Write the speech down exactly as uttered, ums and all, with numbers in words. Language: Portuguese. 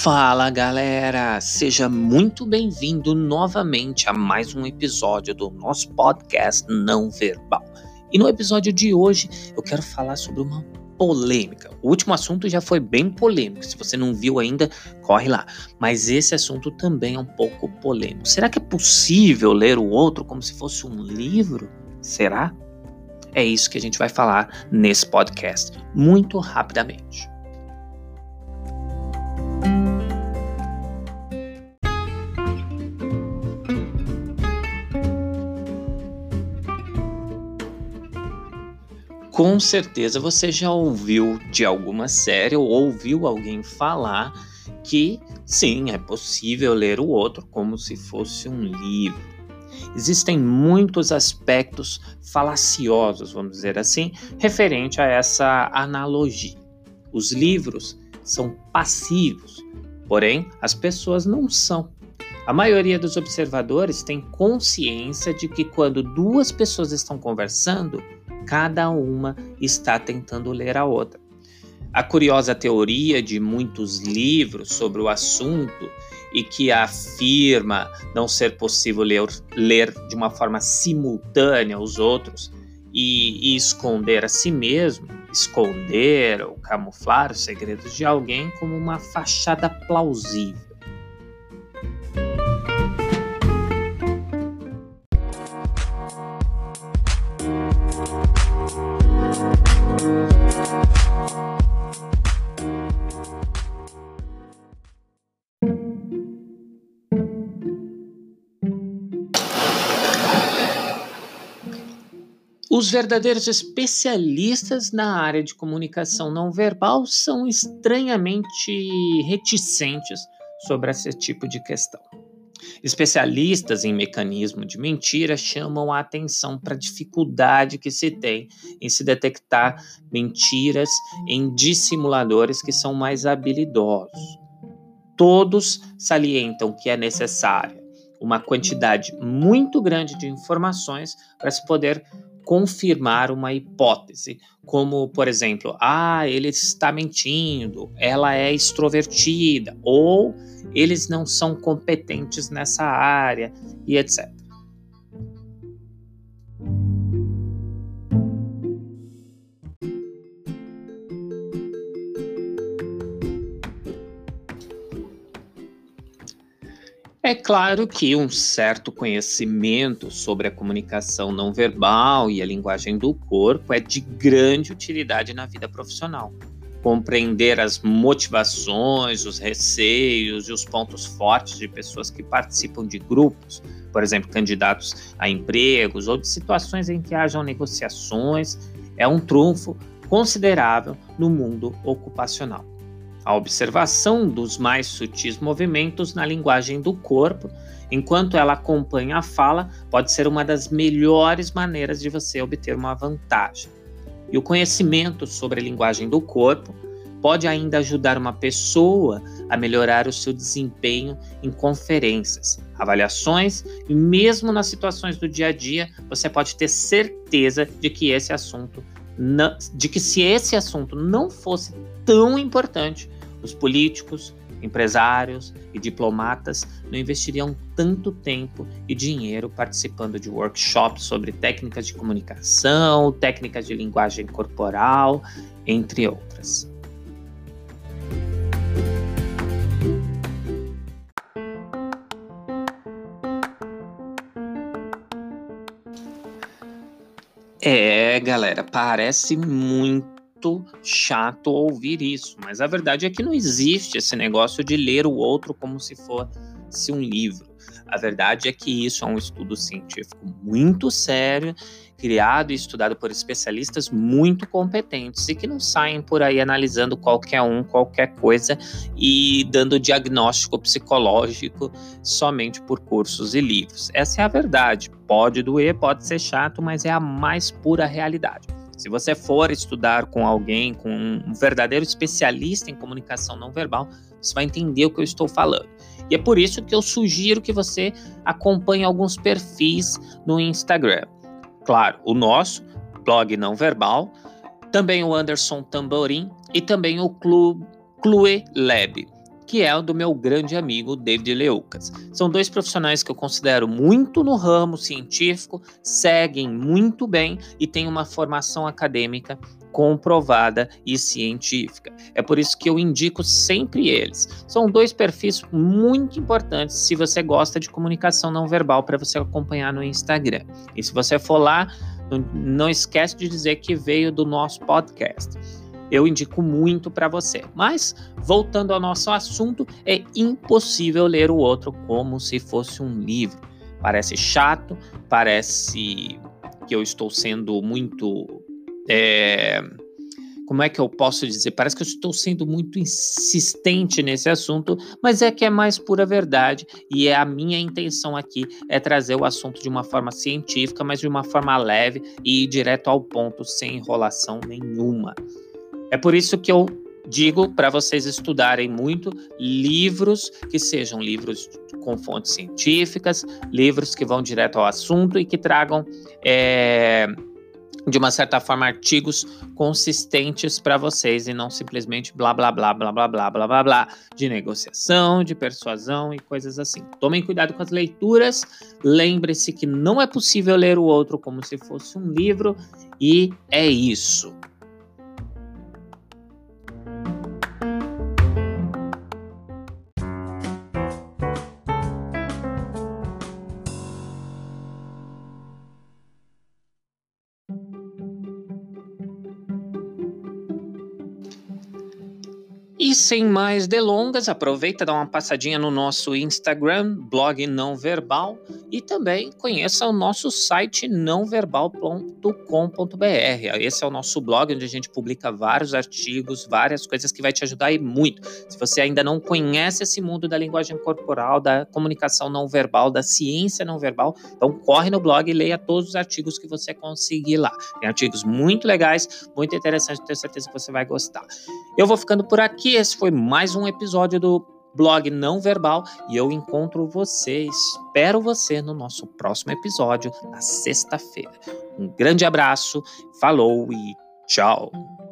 Fala galera, seja muito bem-vindo novamente a mais um episódio do nosso podcast Não Verbal. E no episódio de hoje eu quero falar sobre uma polêmica. O último assunto já foi bem polêmico, se você não viu ainda, corre lá. Mas esse assunto também é um pouco polêmico. Será que é possível ler o outro como se fosse um livro? Será? É isso que a gente vai falar nesse podcast, muito rapidamente. Com certeza você já ouviu de alguma série ou ouviu alguém falar que sim, é possível ler o outro como se fosse um livro. Existem muitos aspectos falaciosos, vamos dizer assim, referente a essa analogia. Os livros são passivos, porém as pessoas não são. A maioria dos observadores tem consciência de que quando duas pessoas estão conversando, cada uma está tentando ler a outra. A curiosa teoria de muitos livros sobre o assunto e que afirma não ser possível ler, ler de uma forma simultânea os outros e, e esconder a si mesmo, esconder ou camuflar os segredos de alguém como uma fachada plausível. Os verdadeiros especialistas na área de comunicação não verbal são estranhamente reticentes sobre esse tipo de questão. Especialistas em mecanismo de mentira chamam a atenção para a dificuldade que se tem em se detectar mentiras em dissimuladores que são mais habilidosos. Todos salientam que é necessária uma quantidade muito grande de informações para se poder confirmar uma hipótese, como, por exemplo, ah, ele está mentindo, ela é extrovertida, ou eles não são competentes nessa área, e etcétera. É claro que um certo conhecimento sobre a comunicação não verbal e a linguagem do corpo é de grande utilidade na vida profissional. Compreender as motivações, os receios e os pontos fortes de pessoas que participam de grupos, por exemplo, candidatos a empregos ou de situações em que hajam negociações, é um trunfo considerável no mundo ocupacional. A observação dos mais sutis movimentos na linguagem do corpo, enquanto ela acompanha a fala, pode ser uma das melhores maneiras de você obter uma vantagem. E o conhecimento sobre a linguagem do corpo pode ainda ajudar uma pessoa a melhorar o seu desempenho em conferências, avaliações e mesmo nas situações do dia a dia, você pode ter certeza de que esse assunto não, de que se esse assunto não fosse tão importante, os políticos, empresários e diplomatas não investiriam tanto tempo e dinheiro participando de workshops sobre técnicas de comunicação, técnicas de linguagem corporal, entre outras. É, galera, parece muito chato ouvir isso, mas a verdade é que não existe esse negócio de ler o outro como se fosse um livro. A verdade é que isso é um estudo científico muito sério, criado e estudado por especialistas muito competentes e que não saem por aí analisando qualquer um, qualquer coisa e dando diagnóstico psicológico somente por cursos e livros. Essa é a verdade. Pode doer, pode ser chato, mas é a mais pura realidade. Se você for estudar com alguém, com um verdadeiro especialista em comunicação não verbal, você vai entender o que eu estou falando. E é por isso que eu sugiro que você acompanhe alguns perfis no Instagram. Claro, o nosso, blog não verbal, também o Anderson Tamborim e também o Clube Clue Lab. que é o do meu grande amigo David Leucas. São dois profissionais que eu considero muito no ramo científico, seguem muito bem e têm uma formação acadêmica comprovada e científica. É por isso que eu indico sempre eles. São dois perfis muito importantes se você gosta de comunicação não verbal para você acompanhar no Instagram. E se você for lá, não esquece de dizer que veio do nosso podcast. Eu indico muito para você. Mas, voltando ao nosso assunto, é impossível ler o outro como se fosse um livro. Parece chato, parece que eu estou sendo muito... É, como é que eu posso dizer? Parece que eu estou sendo muito insistente nesse assunto, mas é que é mais pura verdade e é a minha intenção aqui é trazer o assunto de uma forma científica, mas de uma forma leve e ir direto ao ponto, sem enrolação nenhuma. É por isso que eu digo para vocês estudarem muito livros que sejam livros com fontes científicas, livros que vão direto ao assunto e que tragam... É, de uma certa forma, artigos consistentes para vocês e não simplesmente blá, blá, blá, blá, blá, blá, blá, blá, blá, de negociação, de persuasão e coisas assim. Tomem cuidado com as leituras, lembre-se que não é possível ler o outro como se fosse um livro e é isso. E sem mais delongas, aproveita, dá uma passadinha no nosso Instagram, blog não verbal, e também conheça o nosso site não verbal ponto com ponto b r. Esse é o nosso blog onde a gente publica vários artigos, várias coisas que vai te ajudar aí muito. Se você ainda não conhece esse mundo da linguagem corporal, da comunicação não verbal, da ciência não verbal, então corre no blog e leia todos os artigos que você conseguir lá. Tem artigos muito legais, muito interessantes, tenho certeza que você vai gostar. Eu vou ficando por aqui. Esse foi mais um episódio do blog Não Verbal e eu encontro você, espero você no nosso próximo episódio, na sexta-feira. Um grande abraço, falou e tchau!